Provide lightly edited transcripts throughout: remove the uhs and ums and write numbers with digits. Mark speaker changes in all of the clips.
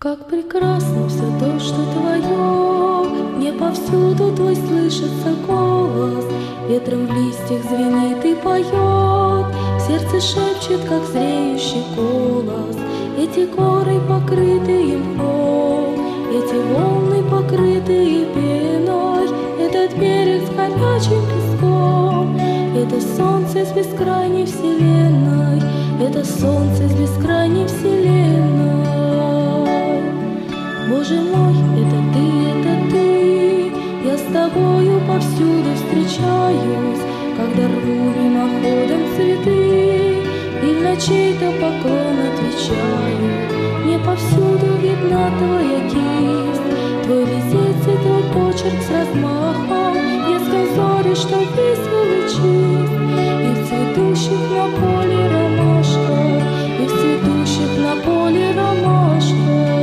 Speaker 1: Как прекрасно все то, что твое, мне повсюду твой слышится голос, ветром в листьях звенит и поет, в сердце шепчет, как зреющий голос. Эти горы, покрытые мхом, эти волны, покрытые пеной, этот берег с горячим песком, это солнце с бескрайней вселенной, это солнце с бескрайней вселенной. Боже мой, это ты, я с тобою повсюду встречаюсь, когда рву мимоходом цветы и в чей-то поклон отвечаю. Мне повсюду видна твоя кисть, твой лизец и твой почерк с размахом, блеском зори, что весел и чист, и в цветущих на поле ромашках, и в цветущих на поле ромашках.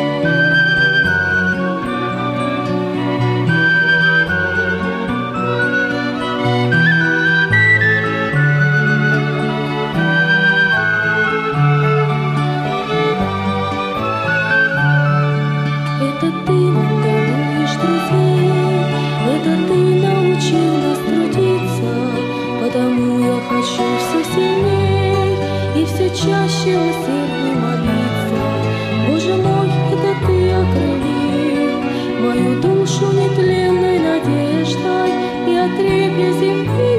Speaker 1: Это ты нам даруешь друзей, это ты научил нас трудиться, потому я хочу все сильней и все чаще усердней молиться. Боже мой, это ты окрылил мою душу нетленной надеждой и от репья земли